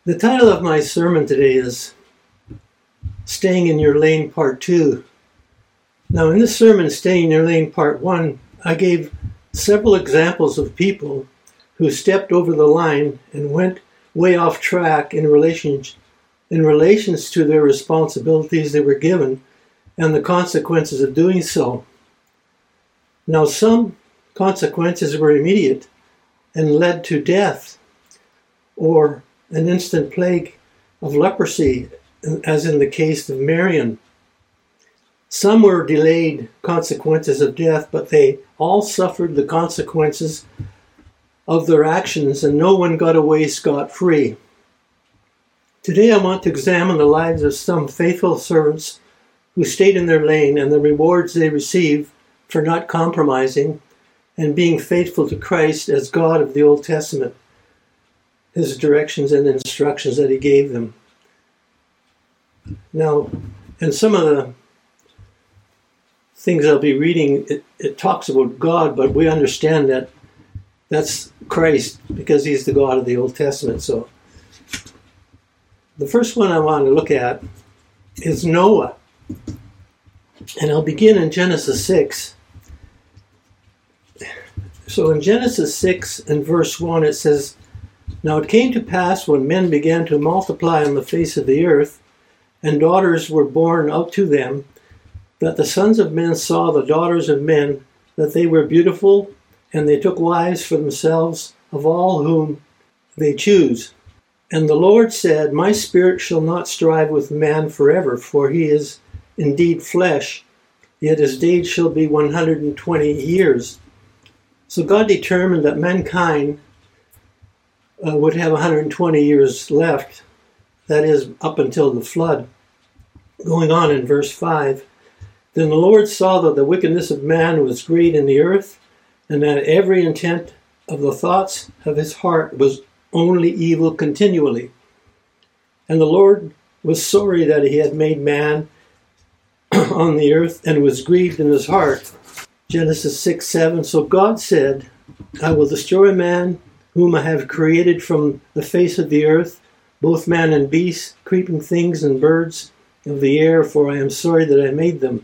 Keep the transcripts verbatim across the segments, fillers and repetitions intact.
The title of my sermon today is Staying in Your Lane Part two. Now in this sermon, Staying in Your Lane Part one, I gave several examples of people who stepped over the line and went way off track in relation, in relations to their responsibilities they were given and the consequences of doing so. Now some consequences were immediate and led to death or an instant plague of leprosy, as in the case of Miriam. Some were delayed consequences of death, but they all suffered the consequences of their actions, and no one got away scot-free. Today I want to examine the lives of some faithful servants who stayed in their lane and the rewards they received for not compromising and being faithful to Christ as God of the Old Testament, His directions and instructions that He gave them. Now, in some of the things I'll be reading, it, it talks about God, but we understand that that's Christ because He's the God of the Old Testament. So, the first one I want to look at is Noah. And I'll begin in Genesis six. So in Genesis six and verse one it says, "Now it came to pass when men began to multiply on the face of the earth, and daughters were born out to them, that the sons of men saw the daughters of men, that they were beautiful, and they took wives for themselves of all whom they choose. And the Lord said, My spirit shall not strive with man forever, for he is indeed flesh, yet his days shall be one hundred and twenty years. So God determined that mankind uh, would have one hundred twenty years left, that is, up until the flood. Going on in verse five, Then the Lord saw that the wickedness of man was great in the earth, and that every intent of the thoughts of his heart was only evil continually. And the Lord was sorry that he had made man on the earth, and was grieved in his heart." Genesis six seven, "So God said, I will destroy man whom I have created from the face of the earth, both man and beast, creeping things and birds of the air, for I am sorry that I made them.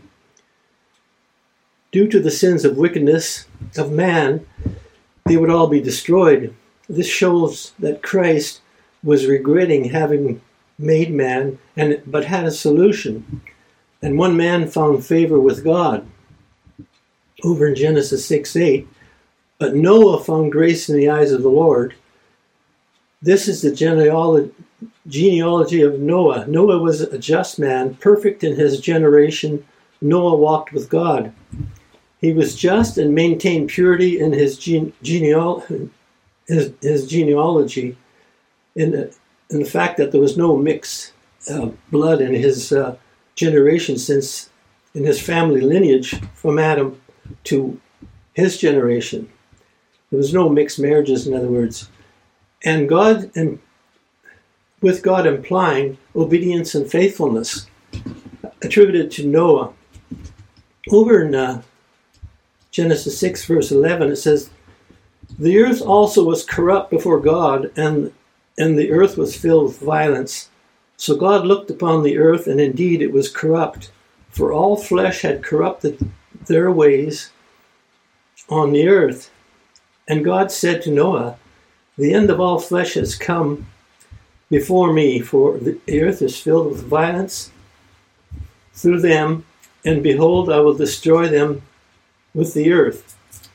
Due to the sins of wickedness of man, they would all be destroyed." This shows that Christ was regretting having made man, and but had a solution. And one man found favor with God. Over in Genesis six eight, "But Noah found grace in the eyes of the Lord." This is the genealogy, genealogy of Noah. Noah was a just man, perfect in his generation. Noah walked with God. He was just and maintained purity in his, gene, geneal, his, his genealogy, in the, in the fact that there was no mixed uh, blood in his uh, generation, since in his family lineage from Adam to his generation. There was no mixed marriages, in other words. And God, and with God implying obedience and faithfulness, attributed to Noah. Over in uh, Genesis six verse eleven, it says, "The earth also was corrupt before God, and, and the earth was filled with violence. So God looked upon the earth, and indeed it was corrupt, for all flesh had corrupted their ways on the earth. And God said to Noah, The end of all flesh has come before me, for the earth is filled with violence through them, and behold, I will destroy them with the earth."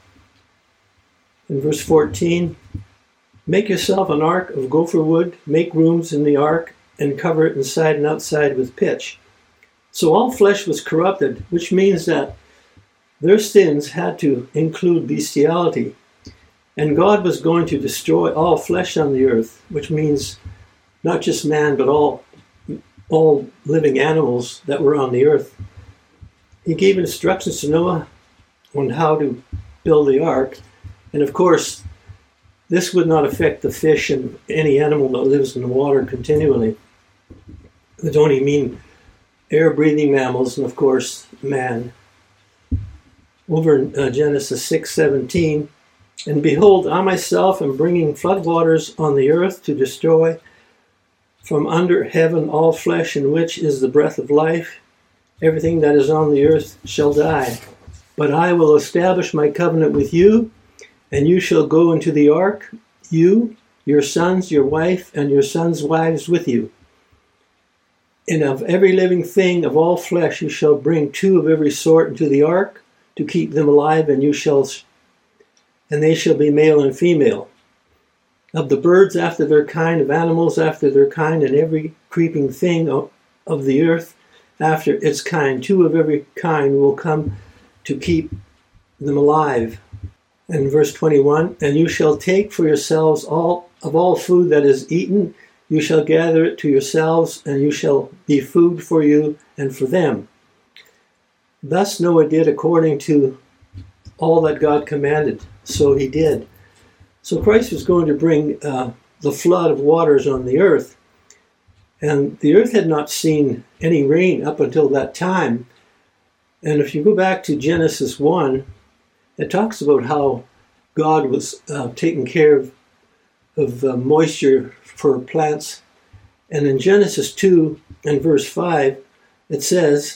In verse fourteen, "Make yourself an ark of gopher wood, make rooms in the ark, and cover it inside and outside with pitch." So all flesh was corrupted, which means that their sins had to include bestiality. And God was going to destroy all flesh on the earth, which means not just man, but all, all living animals that were on the earth. He gave instructions to Noah on how to build the ark. And of course, this would not affect the fish and any animal that lives in the water continually. It would only mean air-breathing mammals, and of course, man. Over in uh, Genesis six seventeen, "And behold, I myself am bringing floodwaters on the earth to destroy from under heaven all flesh in which is the breath of life. Everything that is on the earth shall die. But I will establish my covenant with you, and you shall go into the ark, you, your sons, your wife, and your sons' wives with you. And of every living thing of all flesh you shall bring two of every sort into the ark, to keep them alive, and you shall, and they shall be male and female. Of the birds after their kind, of animals after their kind, and every creeping thing of, of the earth after its kind, two of every kind will come to keep them alive. And verse twenty-one, and you shall take for yourselves all of all food that is eaten, you shall gather it to yourselves, and you shall be food for you and for them. Thus Noah did according to all that God commanded, so he did. So Christ was going to bring uh, the flood of waters on the earth, and the earth had not seen any rain up until that time. And if you go back to Genesis one, it talks about how God was uh, taking care of, of uh, moisture for plants. And in Genesis two and verse five, it says,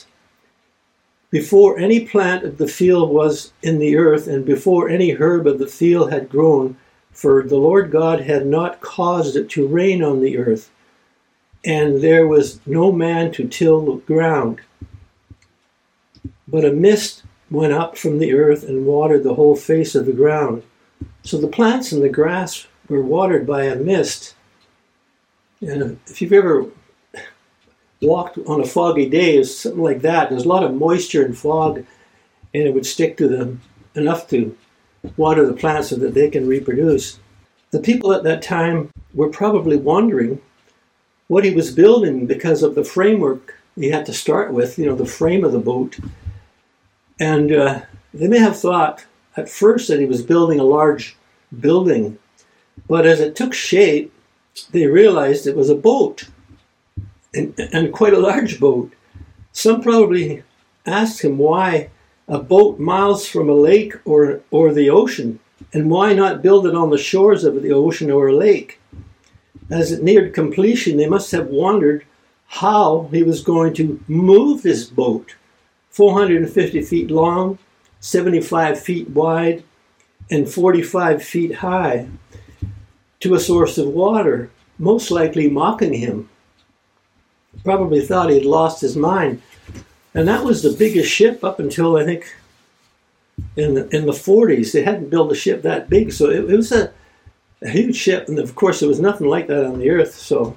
before any plant of the field was in the earth, and before any herb of the field had grown, for the Lord God had not caused it to rain on the earth, and there was no man to till the ground. But a mist went up from the earth and watered the whole face of the ground. So the plants and the grass were watered by a mist. And if you've ever walked on a foggy day, it's something like that. There's a lot of moisture and fog, and it would stick to them enough to water the plants so that they can reproduce. The people at that time were probably wondering what he was building because of the framework he had to start with, you know, the frame of the boat. And uh, they may have thought at first that he was building a large building, but as it took shape, they realized it was a boat, and, and quite a large boat. Some probably asked him why a boat miles from a lake or, or the ocean, and why not build it on the shores of the ocean or a lake? As it neared completion, they must have wondered how he was going to move this boat, four hundred fifty feet long, seventy-five feet wide, and forty-five feet high, to a source of water, most likely mocking him. Probably thought he'd lost his mind. And that was the biggest ship up until, I think, in the, in the forties. They hadn't built a ship that big, so it, it was a, a huge ship. And of course, there was nothing like that on the earth. So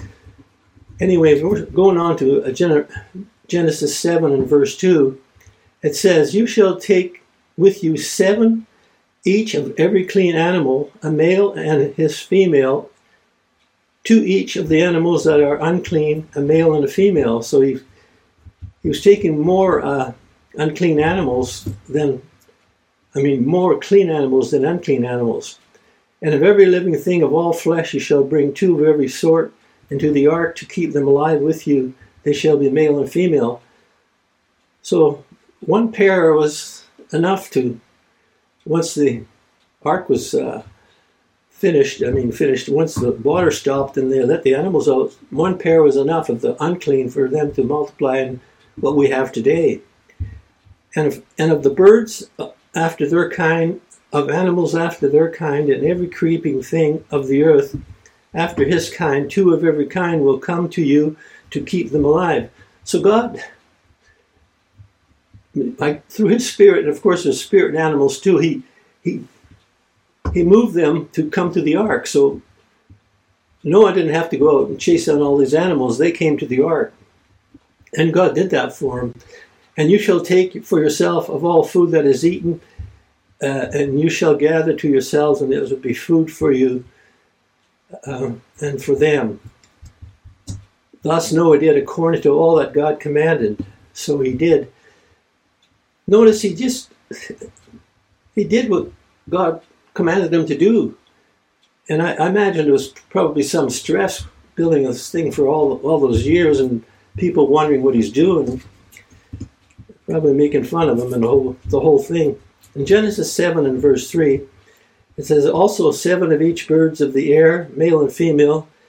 anyway, we're going on to a Gen- Genesis seven and verse two. It says, you shall take with you seven each of every clean animal, a male and his female, to each of the animals that are unclean, a male and a female. So he he was taking more uh, unclean animals than, I mean, more clean animals than unclean animals. And of every living thing of all flesh you shall bring two of every sort into the ark to keep them alive with you. They shall be male and female. So one pair was enough to, once the ark was uh, finished, I mean finished, once the water stopped and they let the animals out, one pair was enough of the unclean for them to multiply in what we have today. And of, and of the birds after their kind, of animals after their kind, and every creeping thing of the earth after his kind, two of every kind will come to you to keep them alive. So God, like through his spirit, and of course there's spirit in animals too, he he he moved them to come to the ark. So Noah didn't have to go out and chase down all these animals. They came to the ark. And God did that for him. And you shall take for yourself of all food that is eaten, uh, and you shall gather to yourselves, and it will be food for you uh, and for them. Thus Noah did according to all that God commanded. So he did. Notice he just, he did what God commanded him to do. And I, I imagine there was probably some stress building this thing for all, all those years, and people wondering what he's doing, probably making fun of him and the whole, the whole thing. In Genesis seven and verse three, it says, also seven of each birds of the air, male and female,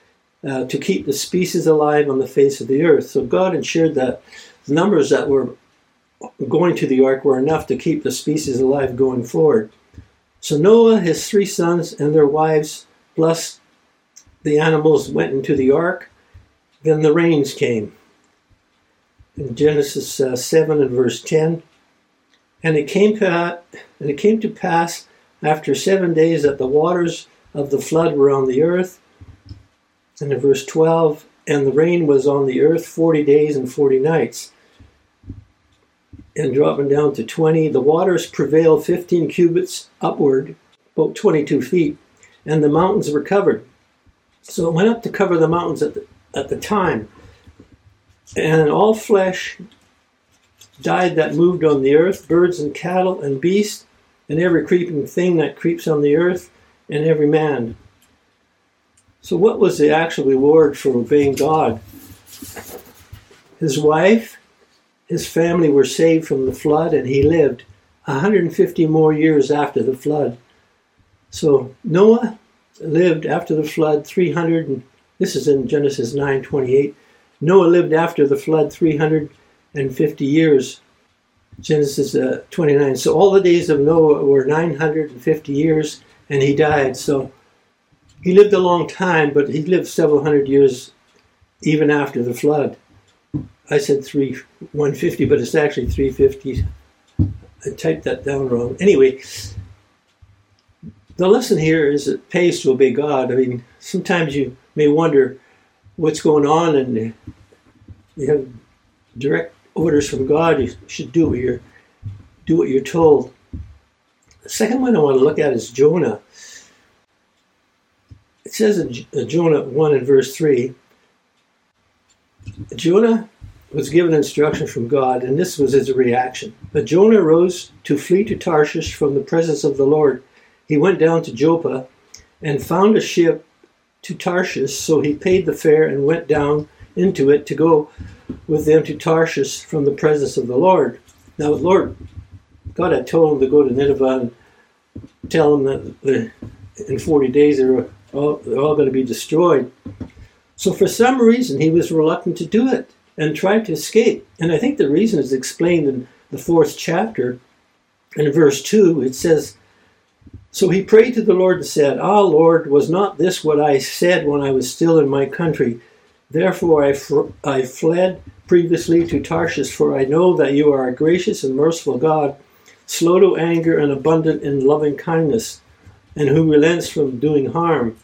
uh, to keep the species alive on the face of the earth. So God ensured that the numbers that were going to the ark were enough to keep the species alive going forward. So Noah, his three sons, and their wives, plus the animals, went into the ark. Then the rains came. In Genesis uh, seven and verse ten, and it came to and it came to pass after seven days that the waters of the flood were on the earth. And in verse twelve, and the rain was on the earth forty days and forty nights. And dropping down to twenty, the waters prevailed fifteen cubits upward, about twenty-two feet, and the mountains were covered. So it went up to cover the mountains at the, at the time. And all flesh died that moved on the earth, birds and cattle and beasts, and every creeping thing that creeps on the earth, and every man. So what was the actual reward for obeying God? His wife, his family were saved from the flood, and he lived one hundred fifty more years after the flood. So Noah lived after the flood three hundred, and this is in Genesis nine twenty-eight. Noah lived after the flood three hundred fifty years. Genesis uh, twenty-nine. So all the days of Noah were nine hundred fifty years, and he died. So he lived a long time, but he lived several hundred years even after the flood. I said three one fifty, but it's actually three fifty. I typed that down wrong. Anyway, the lesson here is it pays to obey God. I mean, sometimes you may wonder what's going on, and you have direct orders from God. You should do what you're do what you're told. The second one I want to look at is Jonah. It says in Jonah one and verse three, Jonah was given instruction from God, and this was his reaction. But Jonah rose to flee to Tarshish from the presence of the Lord. He went down to Joppa and found a ship to Tarshish, so he paid the fare and went down into it to go with them to Tarshish from the presence of the Lord. Now, the Lord, God had told him to go to Nineveh and tell him that the, in forty days they're all, they're all going to be destroyed. So for some reason, he was reluctant to do it and tried to escape. And I think the reason is explained in the fourth chapter. In verse two, it says, so he prayed to the Lord and said, Ah, Lord, was not this what I said when I was still in my country? Therefore I, fr- I fled previously to Tarshish, for I know that you are a gracious and merciful God, slow to anger and abundant in loving kindness, and who relents from doing harm.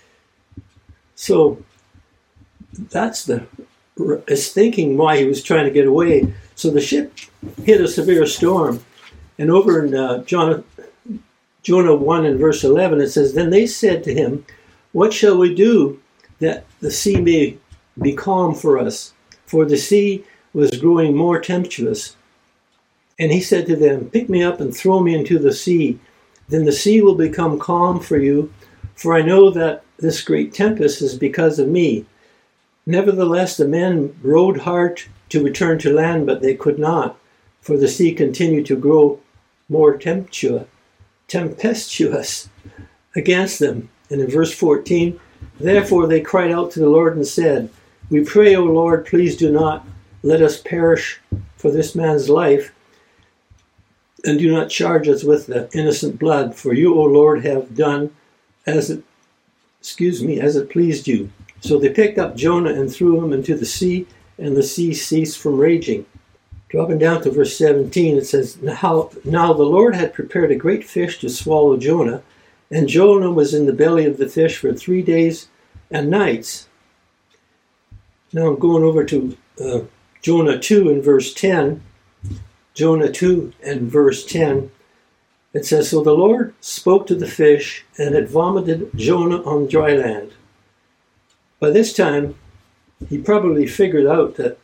So that's the his thinking why he was trying to get away. So the ship hit a severe storm, and over in uh, John, Jonah one and verse eleven, it says, Then they said to him, What shall we do that the sea may be calm for us? For the sea was growing more tempestuous. And he said to them, Pick me up and throw me into the sea. Then the sea will become calm for you, for I know that this great tempest is because of me. Nevertheless, the men rowed hard to return to land, but they could not, for the sea continued to grow more tempestuous, tempestuous against them. And in verse fourteen, Therefore they cried out to the Lord and said, We pray, O Lord, please do not let us perish for this man's life, and do not charge us with the innocent blood, for you, O Lord, have done as it, excuse me, as it pleased you. So they picked up Jonah and threw him into the sea, and the sea ceased from raging. Dropping down to verse seventeen, it says, Now, now the Lord had prepared a great fish to swallow Jonah, and Jonah was in the belly of the fish for three days and nights. Now I'm going over to uh, Jonah two and verse ten. Jonah two and verse ten. It says, So the Lord spoke to the fish, and it vomited Jonah on dry land. By this time, he probably figured out that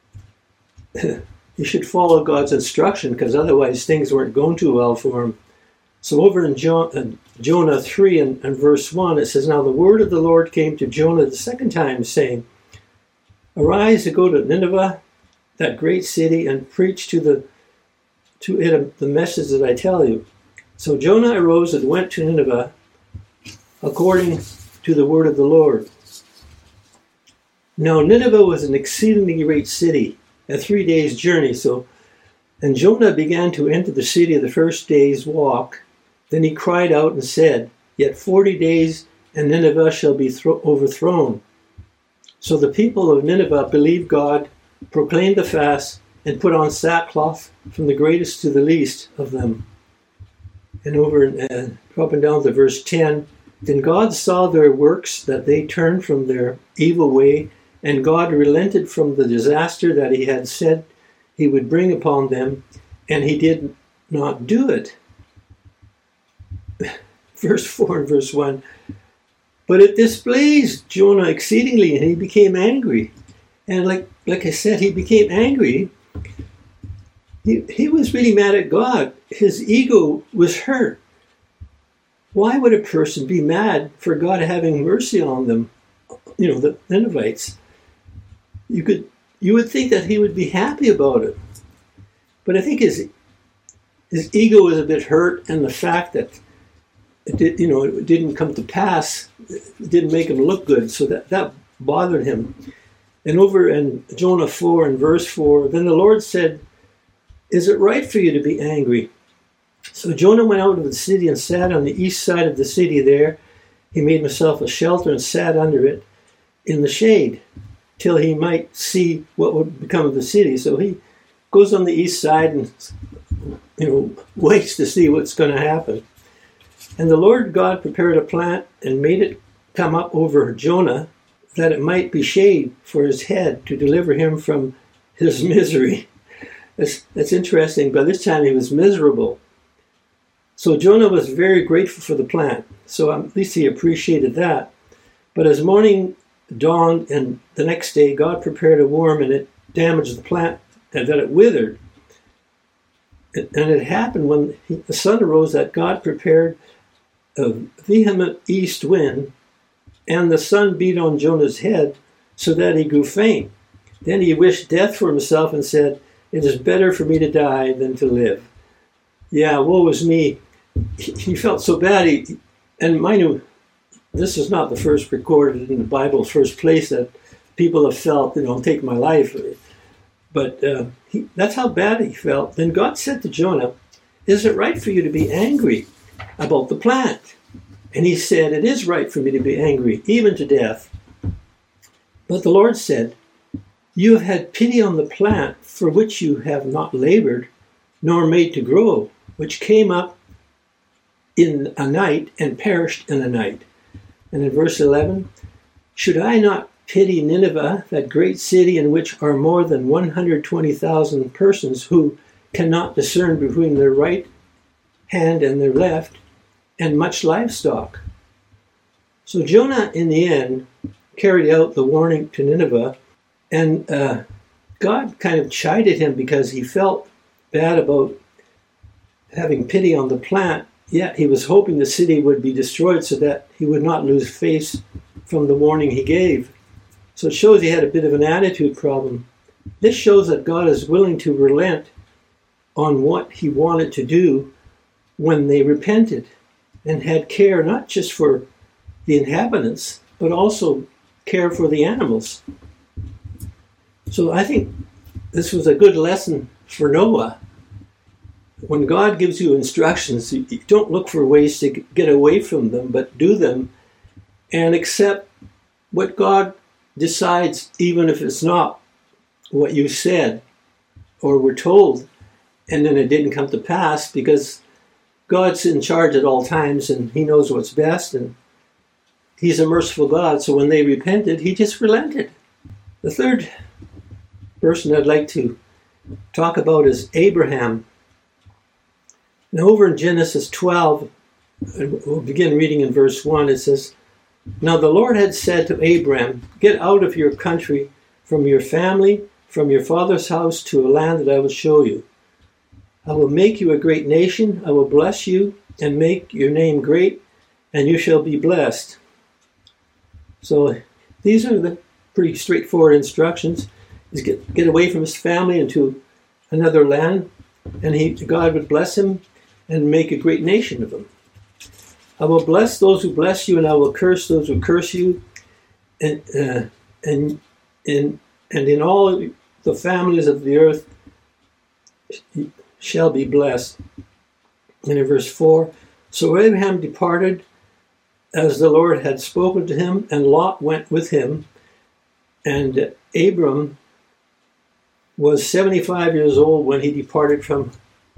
he should follow God's instruction, because otherwise things weren't going too well for him. So over in jo- uh, Jonah three and, and verse one, it says, Now the word of the Lord came to Jonah the second time, saying, Arise and go to Nineveh, that great city, and preach to the to it the message that I tell you. So Jonah arose and went to Nineveh, according to the word of the Lord. Now Nineveh was an exceedingly great city, a three days' journey. So, and Jonah began to enter the city the first day's walk. Then he cried out and said, Yet forty days, and Nineveh shall be thro- overthrown. So the people of Nineveh believed God, proclaimed the fast, and put on sackcloth from the greatest to the least of them. And over uh, dropping down to verse ten, Then God saw their works, that they turned from their evil way, and God relented from the disaster that he had said he would bring upon them, and he did not do it. Verse four and verse one. But it displeased Jonah exceedingly, and he became angry. And like like I said, he became angry. He, he was really mad at God. His ego was hurt. Why would a person be mad for God having mercy on them? You know, the Ninevites. You could, you would think that he would be happy about it. But I think his his ego was a bit hurt, and the fact that it did, you know, it didn't come to pass, it didn't make him look good. So that, that bothered him. And over in Jonah four and verse four, then the Lord said, Is it right for you to be angry? So Jonah went out of the city and sat on the east side of the city there. He made himself a shelter and sat under it in the shade till he might see what would become of the city. So he goes on the east side and, you know, waits to see what's going to happen. And the Lord God prepared a plant and made it come up over Jonah, that it might be shade for his head to deliver him from his misery. That's, that's interesting. By this time he was miserable. So Jonah was very grateful for the plant. So at least he appreciated that. But as morning dawned and the next day, God prepared a worm and it damaged the plant and that it withered. And it happened when he, the sun arose that God prepared a vehement east wind, and the sun beat on Jonah's head so that he grew faint. Then he wished death for himself and said, It is better for me to die than to live. Yeah, woe is me. He, he felt so bad. He, and mind you, this is not the first recorded in the Bible, first place that people have felt, you know, take my life. But uh, he, that's how bad he felt. Then God said to Jonah, Is it right for you to be angry about the plant? And he said, It is right for me to be angry, even to death. But the Lord said, You have had pity on the plant for which you have not labored, nor made to grow, which came up in a night and perished in a night. And in verse eleven, Should I not pity Nineveh, that great city in which are more than one hundred twenty thousand persons who cannot discern between their right hand and their left, and much livestock? So Jonah, in the end, carried out the warning to Nineveh, and uh, God kind of chided him because he felt bad about having pity on the plant, yet he was hoping the city would be destroyed so that he would not lose face from the warning he gave. So it shows he had a bit of an attitude problem. This shows that God is willing to relent on what he wanted to do when they repented and had care not just for the inhabitants, but also care for the animals. So I think this was a good lesson for Noah. When God gives you instructions, you don't look for ways to get away from them, but do them and accept what God decides, even if it's not what you said or were told, and then it didn't come to pass, because God's in charge at all times and he knows what's best, and he's a merciful God. So when they repented, he just relented. The third person I'd like to talk about is Abraham. Now over in Genesis twelve, and we'll begin reading in verse one, it says, Now the Lord had said to Abraham, Get out of your country, from your family, from your father's house, to a land that I will show you. I will make you a great nation, I will bless you, and make your name great, and you shall be blessed. So these are the pretty straightforward instructions. Is get, get away from his family into another land, and he, God would bless him and make a great nation of him. I will bless those who bless you, and I will curse those who curse you. And uh, and in, and in all the families of the earth shall be blessed. And in verse four, so Abraham departed as the Lord had spoken to him, and Lot went with him. And Abram was seventy-five years old when he departed from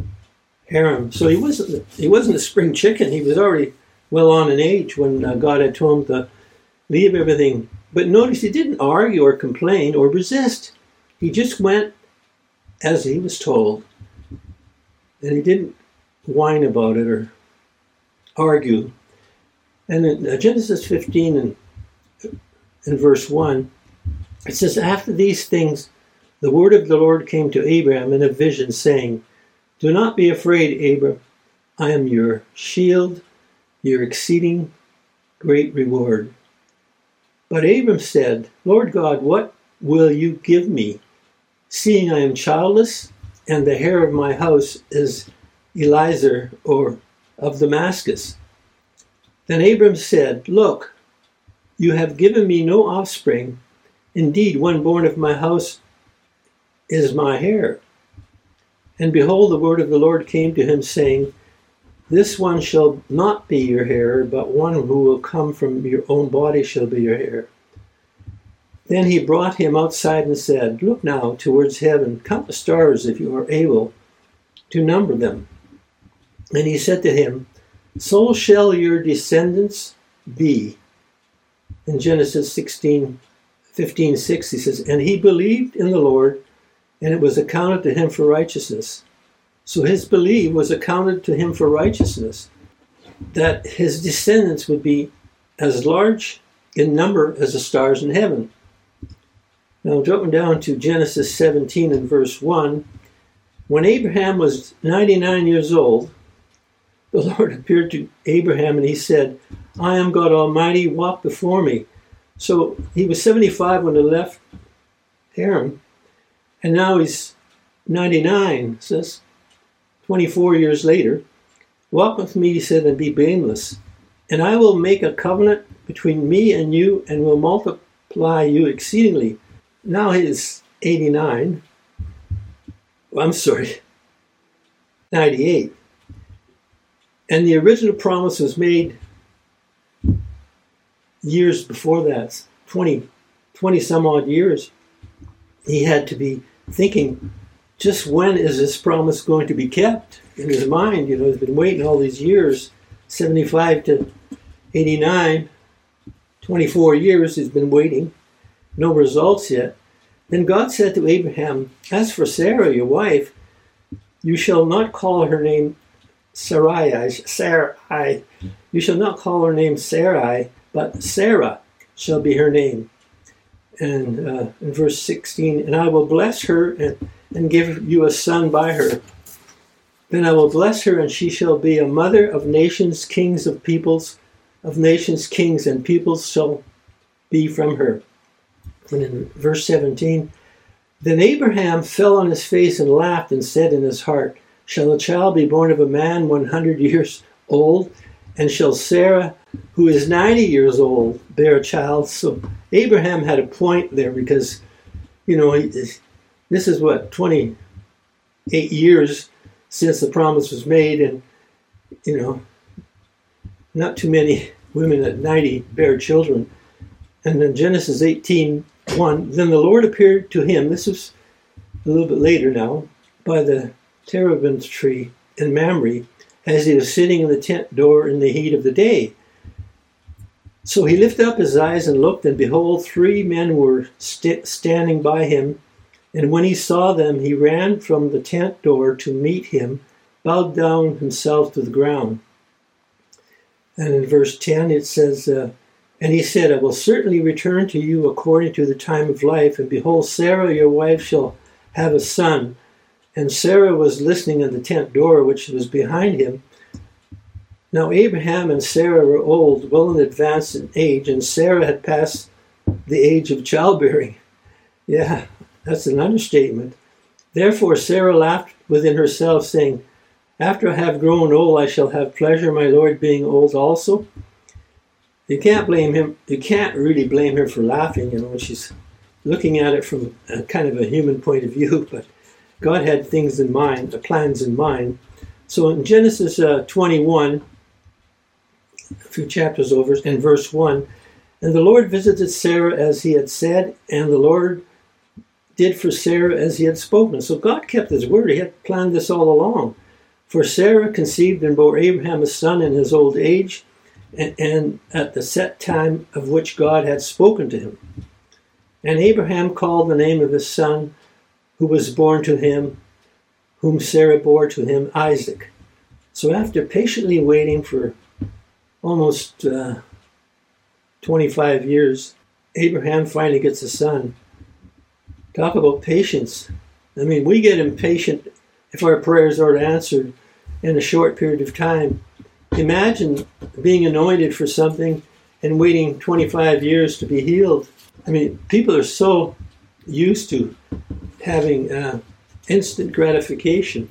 Haran. So he wasn't he wasn't a spring chicken. He was already well on in age when uh, God had told him to leave everything. But notice he didn't argue or complain or resist. He just went as he was told. And he didn't whine about it or argue. And in Genesis fifteen and in verse one, it says, after these things, the word of the Lord came to Abraham in a vision, saying, do not be afraid, Abram. I am your shield, your exceeding great reward. But Abram said, Lord God, what will you give me, seeing I am childless, and the heir of my house is Eliezer, or of Damascus? Then Abram said, look, you have given me no offspring. Indeed, one born of my house is my heir. And behold, the word of the Lord came to him, saying, this one shall not be your heir, but one who will come from your own body shall be your heir. Then he brought him outside and said, look now towards heaven, count the stars if you are able to number them. And he said to him, so shall your descendants be. In Genesis sixteen, fifteen, six, he says, and he believed in the Lord, and it was accounted to him for righteousness. So his belief was accounted to him for righteousness, that his descendants would be as large in number as the stars in heaven. Now, dropping down to Genesis seventeen and verse one, when Abraham was ninety-nine years old, the Lord appeared to Abraham and he said, I am God Almighty, walk before me. So he was seventy-five when he left Haran, and now he's ninety-nine, says twenty-four years later. Walk with me, he said, and be blameless. And I will make a covenant between me and you, and will multiply you exceedingly. Now he is eighty-nine. Well, I'm sorry, ninety-eight. And the original promise was made years before that, twenty, twenty some odd years. He had to be thinking, just when is this promise going to be kept? In his mind, you know, he's been waiting all these years, seventy-five to eighty-nine, twenty-four years he's been waiting, no results yet. Then God said to Abraham, as for Sarah, your wife, you shall not call her name Sarai, Sarai. You shall not call her name Sarai, but Sarah shall be her name. And uh, in verse sixteen, and I will bless her and, and give you a son by her. Then I will bless her, and she shall be a mother of nations, kings of peoples, of nations, kings, and peoples shall be from her. And in verse seventeen, then Abraham fell on his face and laughed and said in his heart, shall a child be born of a man one hundred years old? And shall Sarah, who is ninety years old, bear a child? So Abraham had a point there because, you know, he, this is what, twenty-eight years since the promise was made, and, you know, not too many women at ninety bear children. And then Genesis eighteen one, then the Lord appeared to him, this is a little bit later now, by the terebinth tree in Mamre, as he was sitting in the tent door in the heat of the day. So he lifted up his eyes and looked, and behold, three men were st- standing by him. And when he saw them, he ran from the tent door to meet him, bowed down himself to the ground. And in verse ten it says, uh, and he said, I will certainly return to you according to the time of life, and behold, Sarah your wife shall have a son. And Sarah was listening in the tent door, which was behind him. Now Abraham and Sarah were old, well in advance in age, and Sarah had passed the age of childbearing. Yeah, that's an understatement. Therefore Sarah laughed within herself, saying, after I have grown old, I shall have pleasure, my Lord being old also. You can't blame him. You can't really blame her for laughing, you know, when she's looking at it from a kind of a human point of view, but God had things in mind, the plans in mind. So in Genesis uh, twenty-one, a few chapters over, in verse one, and the Lord visited Sarah as he had said, and the Lord did for Sarah as he had spoken. So God kept his word. He had planned this all along. For Sarah conceived and bore Abraham a son in his old age, and, and at the set time of which God had spoken to him. And Abraham called the name of his son, who was born to him, whom Sarah bore to him, Isaac. So after patiently waiting for almost uh, twenty-five years, Abraham finally gets a son. Talk about patience. I mean, we get impatient if our prayers aren't answered in a short period of time. Imagine being anointed for something and waiting twenty-five years to be healed. I mean, people are so used to having uh, instant gratification.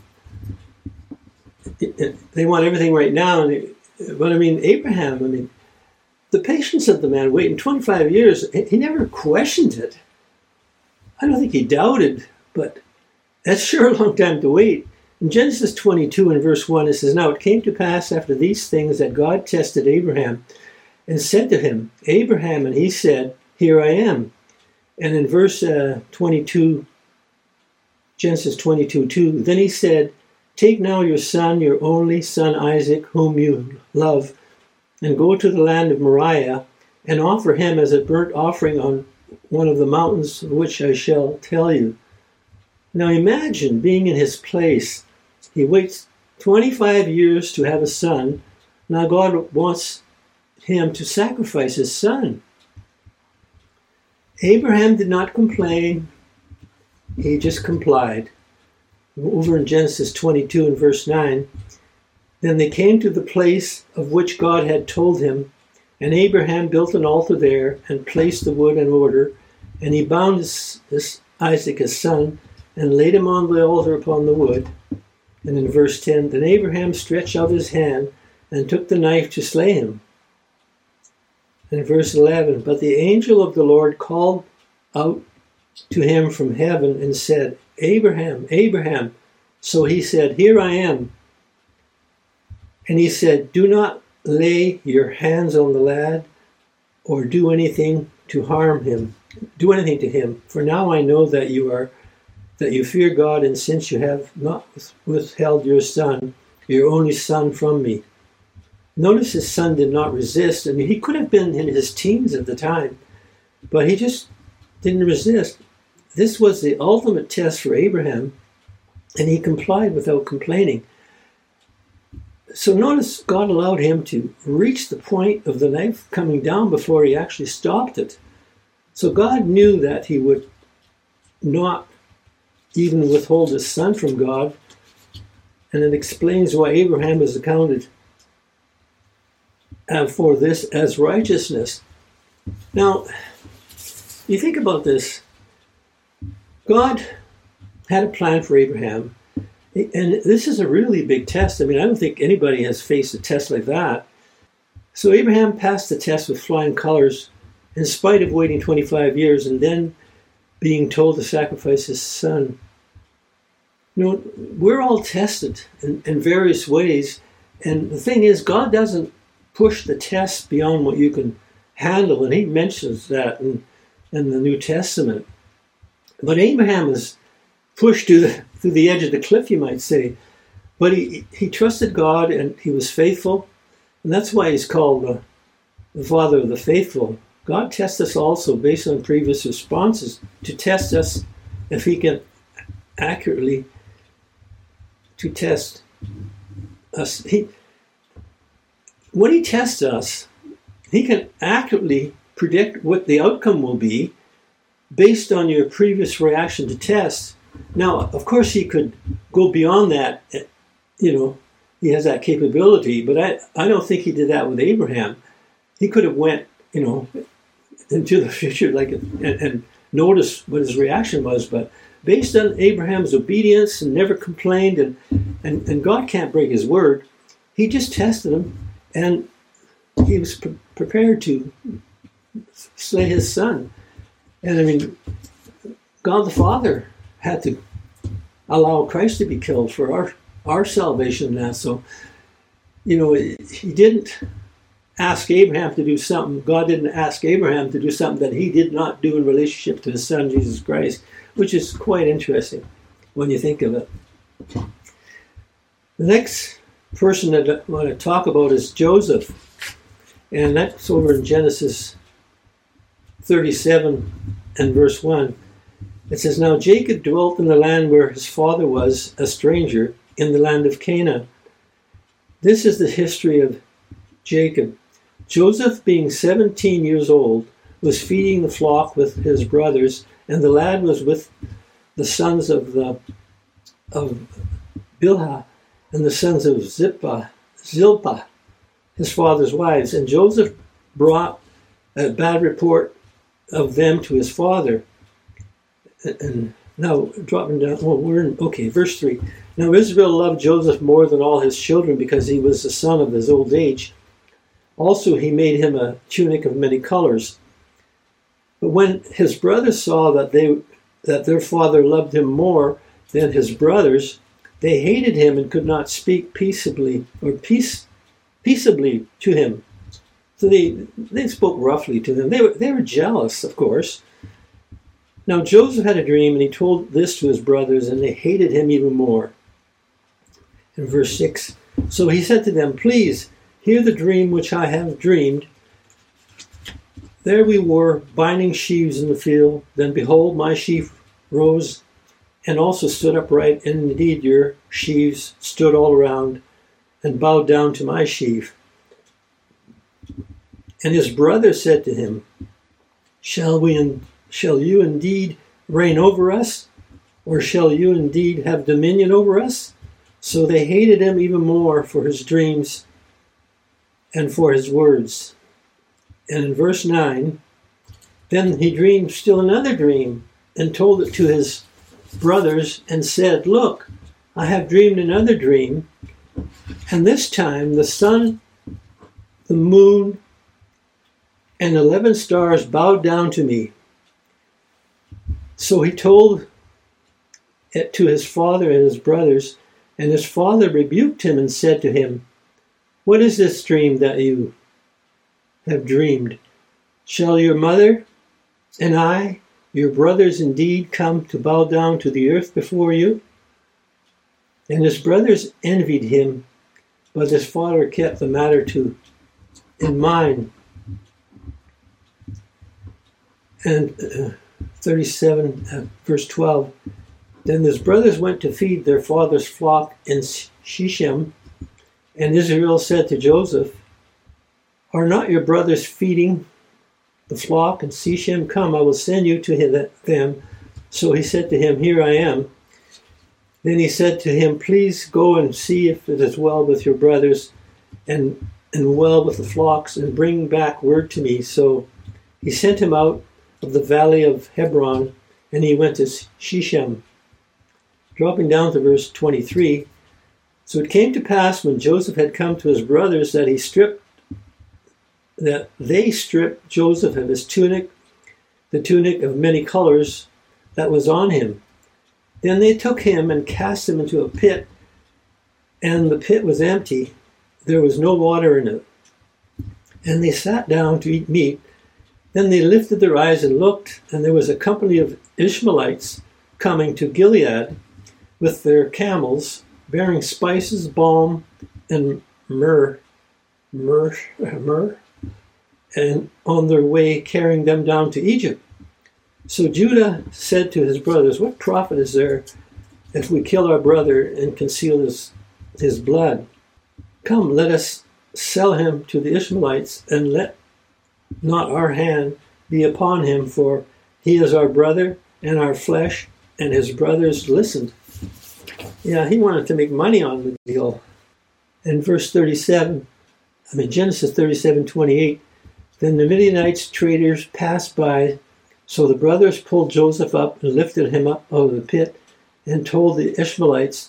They want everything right now. But I mean, Abraham, I mean, the patience of the man waiting twenty-five years, he never questioned it. I don't think he doubted, but that's sure a long time to wait. In Genesis twenty-two and verse one, it says, Now it came to pass after these things that God tested Abraham and said to him, Abraham, and he said, Here I am. And in verse uh, twenty-two, Genesis twenty-two two, then he said, Take now your son, your only son Isaac, whom you love, and go to the land of Moriah, and offer him as a burnt offering on one of the mountains which I shall tell you. Now imagine being in his place. He waits twenty-five years to have a son. Now God wants him to sacrifice his son. Abraham did not complain. He just complied. Over in Genesis twenty-two and verse nine, then they came to the place of which God had told him, and Abraham built an altar there and placed the wood in order, and he bound his, his Isaac his son and laid him on the altar upon the wood. And in verse ten, then Abraham stretched out his hand and took the knife to slay him. And verse eleven, but the angel of the Lord called out to him from heaven and said, Abraham, Abraham. So he said, Here I am. And he said, Do not lay your hands on the lad or do anything to harm him. Do anything to him. For now I know that you are, that you fear God, and since you have not withheld your son, your only son, from me. Notice his son did not resist. I mean, he could have been in his teens at the time, but he just didn't resist. This was the ultimate test for Abraham, and he complied without complaining. So notice God allowed him to reach the point of the knife coming down before he actually stopped it. So God knew that he would not even withhold his son from God, and it explains why Abraham is accounted for this as righteousness. Now, you think about this. God had a plan for Abraham, and this is a really big test. I mean, I don't think anybody has faced a test like that. So Abraham passed the test with flying colors in spite of waiting twenty-five years and then being told to sacrifice his son. You know, we're all tested in, in various ways, and the thing is, God doesn't push the test beyond what you can handle, and he mentions that in, in the New Testament. But Abraham was pushed to the, to the edge of the cliff, you might say. But he, he trusted God, and he was faithful. And that's why he's called the, the Father of the faithful. God tests us also based on previous responses to test us if he can accurately to test us. He, when he tests us, he can accurately predict what the outcome will be based on your previous reaction to tests. Now, of course, he could go beyond that. You know, he has that capability, but I, I don't think he did that with Abraham. He could have went, you know, into the future, like, and, and noticed what his reaction was. But based on Abraham's obedience and never complained, and, and, and God can't break his word, he just tested him, and he was pre- prepared to slay his son. And I mean, God the Father had to allow Christ to be killed for our, our salvation now. So, you know, he didn't ask Abraham to do something. God didn't ask Abraham to do something that he did not do in relationship to his son, Jesus Christ, which is quite interesting when you think of it. The next person that I want to talk about is Joseph. And that's over in Genesis thirty-seven and verse one. It says, "Now Jacob dwelt in the land where his father was a stranger, in the land of Canaan." This is the history of Jacob. Joseph, being seventeen years old, was feeding the flock with his brothers, and the lad was with the sons of the of Bilhah and the sons of Zilpah, Zilpah, his father's wives. And Joseph brought a bad report of them to his father. And now, dropping down, well, we're in, okay, verse three. "Now Israel loved Joseph more than all his children, because he was the son of his old age. Also he made him a tunic of many colors. But when his brothers saw that they that their father loved him more than his brothers, they hated him and could not speak peaceably or peace peaceably to him." So they they spoke roughly to them. They were they were jealous, of course. "Now Joseph had a dream, and he told this to his brothers, and they hated him even more." In verse six, "So he said to them, 'Please hear the dream which I have dreamed. There we were, binding sheaves in the field. Then behold, my sheaf rose and also stood upright, and indeed your sheaves stood all around and bowed down to my sheaf.' And his brother said to him, Shall we in, shall you indeed reign over us? Or shall you indeed have dominion over us?' So they hated him even more for his dreams and for his words." And in verse nine, "Then he dreamed still another dream, and told it to his brothers, and said, 'Look, I have dreamed another dream, and this time the sun, the moon, and eleven stars bowed down to me.' So he told it to his father and his brothers, and his father rebuked him and said to him, 'What is this dream that you have dreamed? Shall your mother and I, your brothers, indeed come to bow down to the earth before you?' And his brothers envied him, but his father kept the matter to in mind." And uh, thirty-seven, uh, verse twelve, "Then his brothers went to feed their father's flock in Shechem, and Israel said to Joseph, 'Are not your brothers feeding the flock in Shechem? Come, I will send you to them.' So he said to him, 'Here I am.' Then he said to him, 'Please go and see if it is well with your brothers and, and well with the flocks, and bring back word to me.' So he sent him out of the valley of Hebron, and he went to Shechem." Dropping down to verse twenty-three, "So it came to pass when Joseph had come to his brothers that he stripped, that they stripped Joseph of his tunic, the tunic of many colors that was on him. Then they took him and cast him into a pit, and the pit was empty. There was no water in it. And they sat down to eat meat. Then they lifted their eyes and looked, and there was a company of Ishmaelites coming to Gilead with their camels, bearing spices, balm, and myrrh, myrrh, myrrh, and on their way carrying them down to Egypt. So Judah said to his brothers, 'What profit is there if we kill our brother and conceal his, his blood? Come, let us sell him to the Ishmaelites, and let not our hand be upon him, for he is our brother and our flesh.' And his brothers listened." Yeah, he wanted to make money on the deal. In verse thirty-seven, I mean Genesis thirty-seven twenty-eight, "Then the Midianites traders passed by, so the brothers pulled Joseph up and lifted him up out of the pit, and told the Ishmaelites,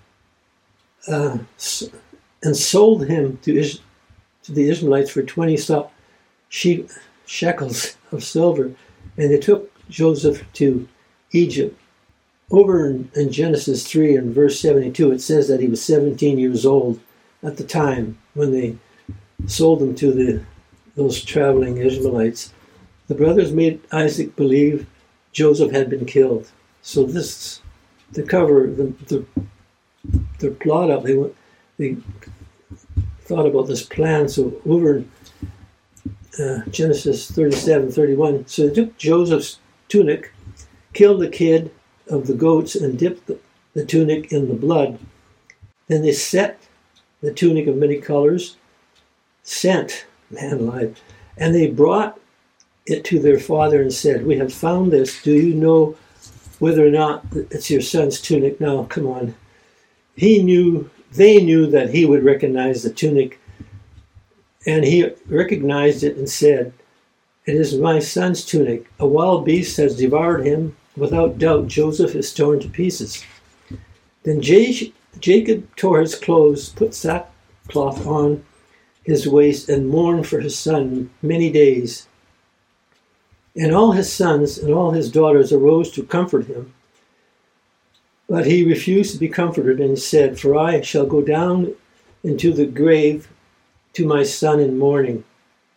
uh, and sold him to, Ish- to the Ishmaelites for twenty she- shekels of silver. And they took Joseph to Egypt. Over in, in Genesis three and verse seventy-two, it says that he was seventeen years old at the time when they sold him to the those traveling Ishmaelites. The brothers made Isaac believe Joseph had been killed. So this, to cover the the, the plot up, they they thought about this plan. So over in uh, Genesis thirty-seven, thirty-one, so they took Joseph's tunic, killed the kid of the goats, and dipped the, the tunic in the blood. Then they set the tunic of many colors, sent, man alive, and they brought it to their father and said, "We have found this. Do you know whether or not it's your son's tunic?" Now, come on. He knew, they knew that he would recognize the tunic, and he recognized it and said, "It is my son's tunic. A wild beast has devoured him. Without doubt, Joseph is torn to pieces." Then Jacob tore his clothes, put sackcloth on his waist, and mourned for his son many days. And all his sons and all his daughters arose to comfort him. But he refused to be comforted, and said, "For I shall go down into the grave to my son in mourning.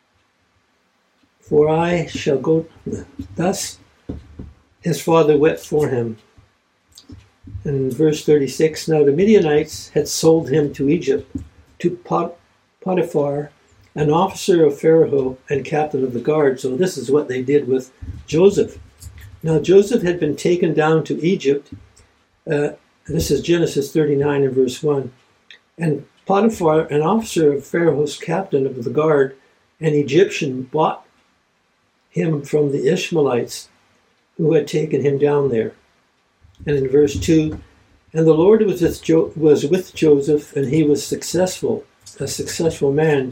For I shall go..." Thus his father wept for him. And in verse thirty-six, now the Midianites had sold him to Egypt, to Pot- Potiphar, an officer of Pharaoh and captain of the guard. So this is what they did with Joseph. Now Joseph had been taken down to Egypt. Uh, this is Genesis thirty-nine and verse one. And Potiphar, an officer of Pharaoh's captain of the guard, an Egyptian, bought him from the Ishmaelites who had taken him down there. And in verse two, and the Lord was with, jo- was with Joseph, and he was successful, a successful man.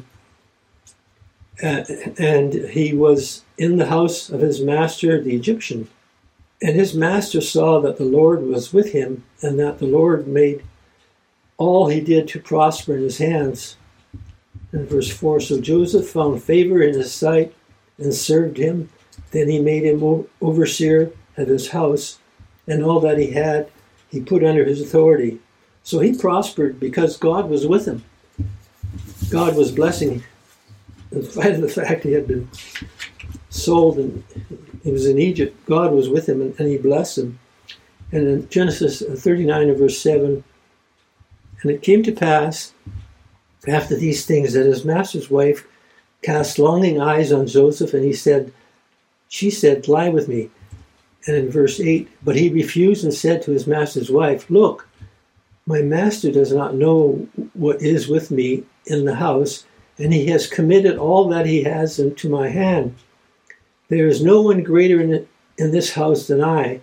Uh, and he was in the house of his master, the Egyptian. And his master saw that the Lord was with him, and that the Lord made all he did to prosper in his hands. In verse four, so Joseph found favor in his sight and served him. Then he made him overseer of his house, and all that he had he put under his authority. So he prospered because God was with him. God was blessing him. In spite of the fact he had been sold and he was in Egypt, God was with him, and, and he blessed him. And in Genesis thirty-nine and verse seven, and it came to pass after these things that his master's wife cast longing eyes on Joseph, and he said, she said, "Lie with me." And in verse eight, but he refused and said to his master's wife, "Look, my master does not know what is with me in the house, and he has committed all that he has into my hand. There is no one greater in, it, in this house than I,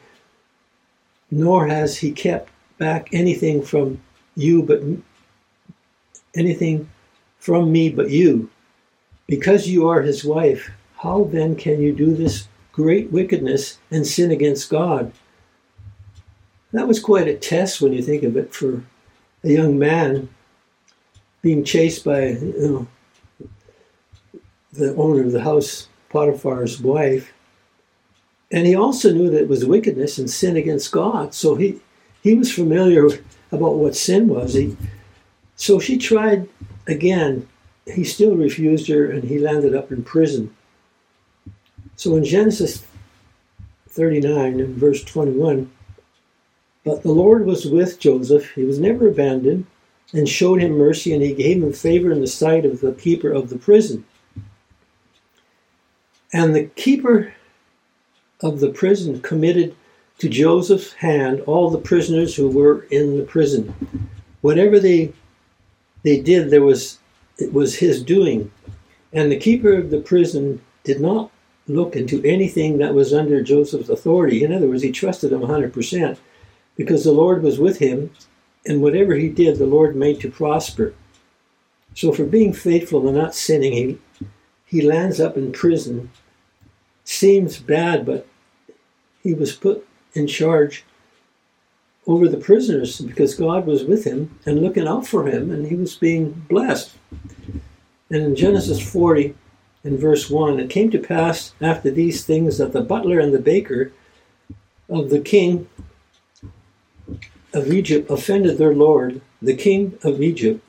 nor has he kept back anything from you, but anything from me but you. Because you are his wife, how then can you do this great wickedness and sin against God?" That was quite a test when you think of it, for a young man being chased by, you know, the owner of the house, Potiphar's wife. And he also knew that it was wickedness and sin against God. So he, he was familiar about what sin was. He, so she tried again. He still refused her, and he landed up in prison. So in Genesis thirty-nine and verse twenty-one, but the Lord was with Joseph. He was never abandoned, and showed him mercy, and he gave him favor in the sight of the keeper of the prison. And the keeper of the prison committed to Joseph's hand all the prisoners who were in the prison. Whatever they they did, there was it was his doing. And the keeper of the prison did not look into anything that was under Joseph's authority. In other words, he trusted him one hundred percent because the Lord was with him, and whatever he did, the Lord made to prosper. So for being faithful and not sinning, he, he lands up in prison. Seems bad, but he was put in charge over the prisoners because God was with him and looking out for him, and he was being blessed. And in Genesis forty in verse one, it came to pass after these things that the butler and the baker of the king of Egypt offended their lord, the king of Egypt.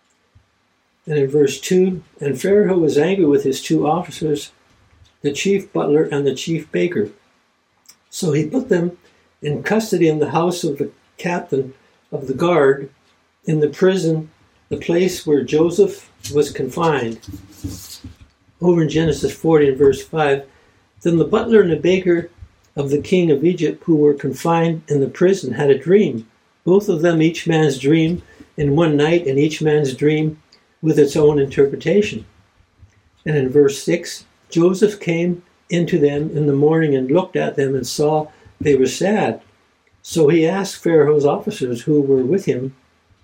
And in verse two, and Pharaoh was angry with his two officers, the chief butler and the chief baker. So he put them in custody in the house of the captain of the guard, in the prison, the place where Joseph was confined. Over in Genesis forty and verse five, then the butler and the baker of the king of Egypt, who were confined in the prison, had a dream. Both of them, each man's dream in one night, and each man's dream with its own interpretation. And in verse six, Joseph came into them in the morning and looked at them and saw they were sad. So he asked Pharaoh's officers who were with him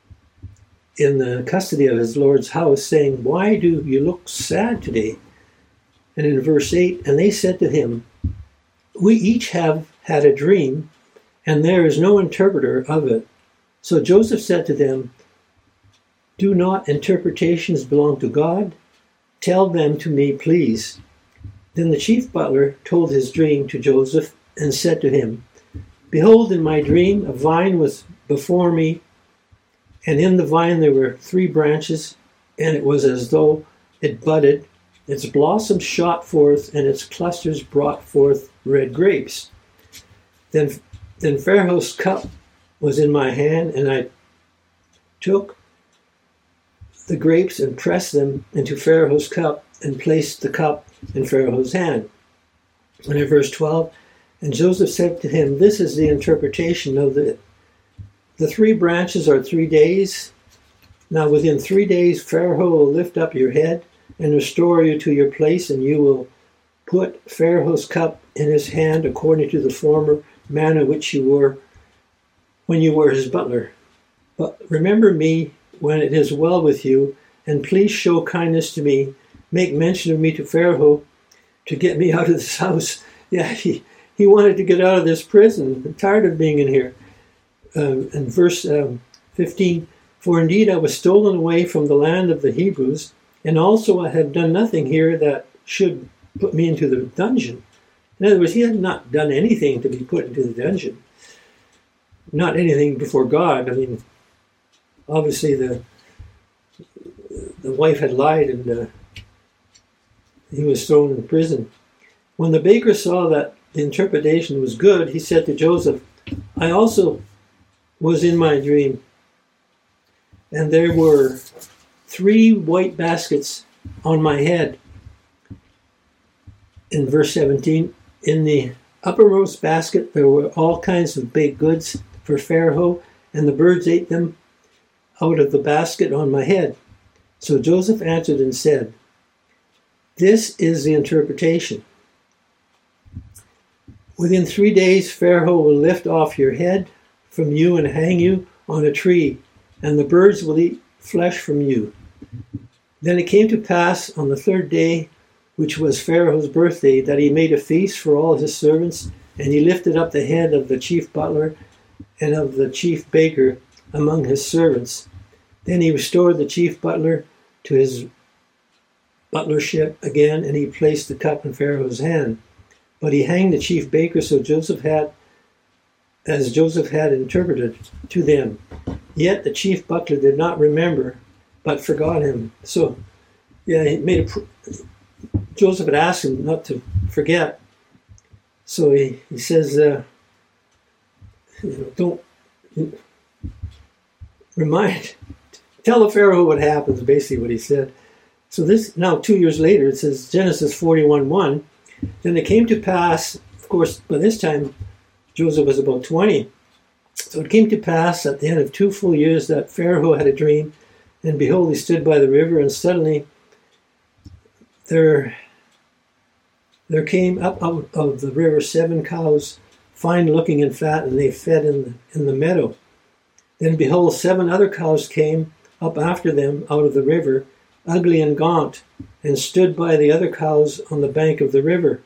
in the custody of his lord's house, saying, why do you look sad today? And in verse eight, and they said to him, we each have had a dream, and there is no interpreter of it. So Joseph said to them, do not interpretations belong to God? Tell them to me, please. Then the chief butler told his dream to Joseph and said to him, behold, in my dream a vine was before me, and in the vine there were three branches, and it was as though it budded. Its blossoms shot forth, and its clusters brought forth red grapes. Then, then Pharaoh's cup was in my hand, and I took the grapes and pressed them into Pharaoh's cup, and placed the cup in Pharaoh's hand. And in verse twelve, and Joseph said to him, this is the interpretation of the The three branches are three days. Now within three days Pharaoh will lift up your head and restore you to your place, and you will put Pharaoh's cup in his hand according to the former manner which you were when you were his butler. But remember me when it is well with you, and please show kindness to me. Make mention of me to Pharaoh to get me out of this house. Yeah, he, he wanted to get out of this prison. I'm tired of being in here. Um, and verse um, fifteen, for indeed I was stolen away from the land of the Hebrews, and also I have done nothing here that should put me into the dungeon. In other words, he had not done anything to be put into the dungeon. Not anything before God. I mean, obviously the the wife had lied, and uh, he was thrown in prison. When the baker saw that the interpretation was good, he said to Joseph, I also was in my dream, and there were three white baskets on my head. In verse seventeen, in the uppermost basket there were all kinds of baked goods for Pharaoh, and the birds ate them out of the basket on my head. So Joseph answered and said, this is the interpretation. Within three days Pharaoh will lift off your head from you and hang you on a tree, and the birds will eat flesh from you. Then it came to pass on the third day, which was Pharaoh's birthday, that he made a feast for all his servants, and he lifted up the head of the chief butler and of the chief baker among his servants. Then he restored the chief butler to his butlership again, and he placed the cup in Pharaoh's hand. But he hanged the chief baker, so Joseph had as Joseph had interpreted to them. Yet the chief butler did not remember, but forgot him. So, yeah, he made a, Joseph had asked him not to forget. So he, he says, uh, you know, don't remind, tell the Pharaoh what happens, basically what he said. So this, now two years later, it says Genesis forty-one one, then it came to pass, of course, by this time, Joseph was about twenty. So it came to pass at the end of two full years that Pharaoh had a dream, and behold, he stood by the river, and suddenly there, there came up out of the river seven cows, fine looking and fat, and they fed in the, in the meadow. Then behold, seven other cows came up after them out of the river, ugly and gaunt, and stood by the other cows on the bank of the river.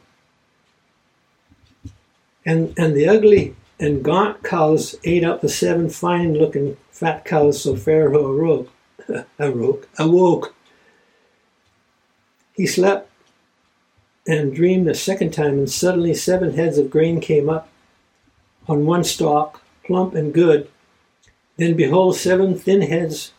And and the ugly and gaunt cows ate up the seven fine-looking fat cows, so Pharaoh awoke. awoke. awoke. He slept and dreamed a second time, and suddenly seven heads of grain came up on one stalk, plump and good. Then behold, seven thin heads,